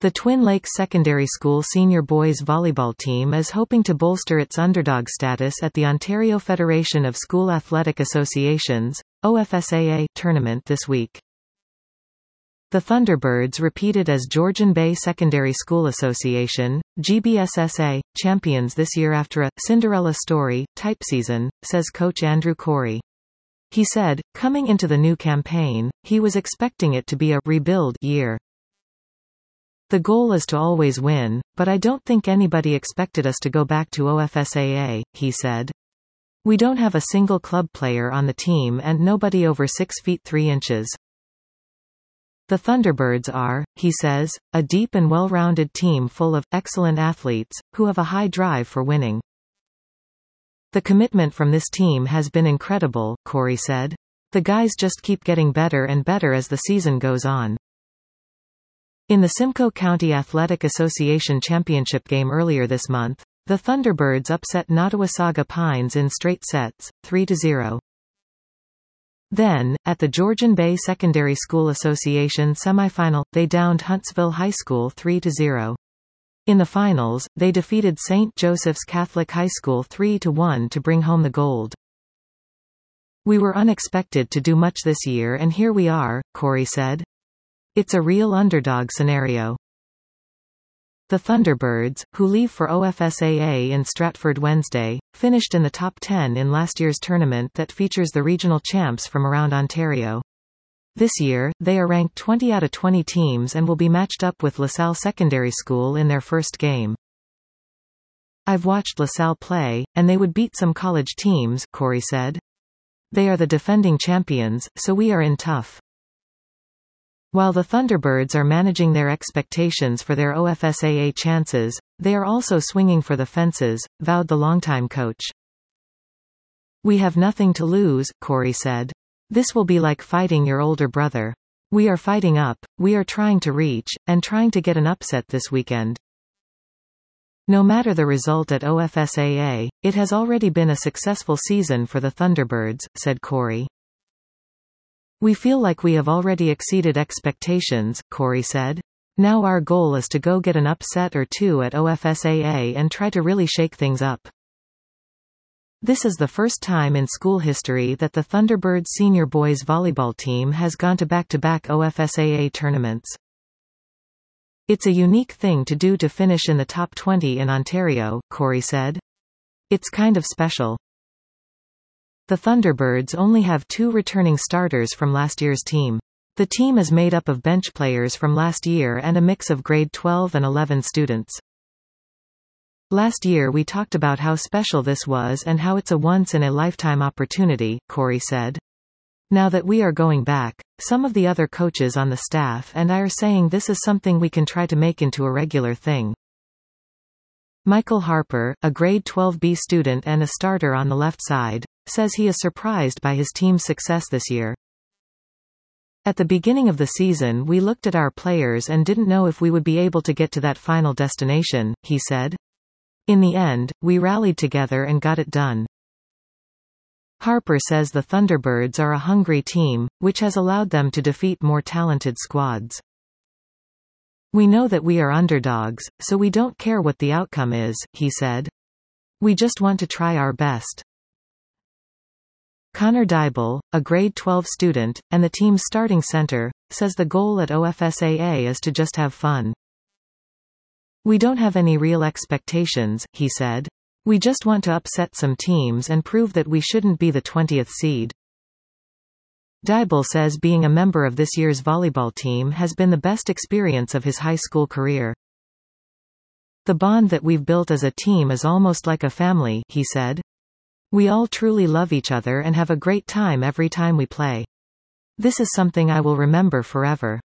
The Twin Lakes Secondary School senior boys volleyball team is hoping to bolster its underdog status at the Ontario Federation of School Athletic Associations (OFSAA) tournament this week. The Thunderbirds repeated as Georgian Bay Secondary School Association (GBSSA) champions this year after a Cinderella story type season, says coach Andrew Corey. He said, coming into the new campaign, he was expecting it to be a rebuild year. The goal is to always win, but I don't think anybody expected us to go back to OFSAA, he said. We don't have a single club player on the team and nobody over 6 feet 3 inches. The Thunderbirds are, he says, a deep and well-rounded team full of excellent athletes, who have a high drive for winning. The commitment from this team has been incredible, Corey said. The guys just keep getting better and better as the season goes on. In the Simcoe County Athletic Association Championship game earlier this month, the Thunderbirds upset Nottawasaga Pines in straight sets, 3-0. Then, at the Georgian Bay Secondary School Association semifinal, they downed Huntsville High School 3-0. In the finals, they defeated St. Joseph's Catholic High School 3-1 to bring home the gold. We were unexpected to do much this year and here we are, Corey said. It's a real underdog scenario. The Thunderbirds, who leave for OFSAA in Stratford Wednesday, finished in the top 10 in last year's tournament that features the regional champs from around Ontario. This year, they are ranked 20 out of 20 teams and will be matched up with LaSalle Secondary School in their first game. I've watched LaSalle play, and they would beat some college teams, Corey said. They are the defending champions, so we are in tough. While the Thunderbirds are managing their expectations for their OFSAA chances, they are also swinging for the fences, vowed the longtime coach. We have nothing to lose, Corey said. This will be like fighting your older brother. We are fighting up, we are trying to reach, and trying to get an upset this weekend. No matter the result at OFSAA, it has already been a successful season for the Thunderbirds, said Corey. We feel like we have already exceeded expectations, Corey said. Now our goal is to go get an upset or two at OFSAA and try to really shake things up. This is the first time in school history that the Thunderbirds senior boys volleyball team has gone to back-to-back OFSAA tournaments. It's a unique thing to do to finish in the top 20 in Ontario, Corey said. It's kind of special. The Thunderbirds only have 2 returning starters from last year's team. The team is made up of bench players from last year and a mix of grade 12 and 11 students. Last year we talked about how special this was and how it's a once-in-a-lifetime opportunity, Corey said. Now that we are going back, some of the other coaches on the staff and I are saying this is something we can try to make into a regular thing. Michael Harper, a grade 12B student and a starter on the left side, says he is surprised by his team's success this year. At the beginning of the season we looked at our players and didn't know if we would be able to get to that final destination, he said. In the end, we rallied together and got it done. Harper says the Thunderbirds are a hungry team, which has allowed them to defeat more talented squads. We know that we are underdogs, so we don't care what the outcome is, he said. We just want to try our best. Connor Dybel, a grade 12 student, and the team's starting center, says the goal at OFSAA is to just have fun. We don't have any real expectations, he said. We just want to upset some teams and prove that we shouldn't be the 20th seed. Dybel says being a member of this year's volleyball team has been the best experience of his high school career. The bond that we've built as a team is almost like a family, he said. We all truly love each other and have a great time every time we play. This is something I will remember forever.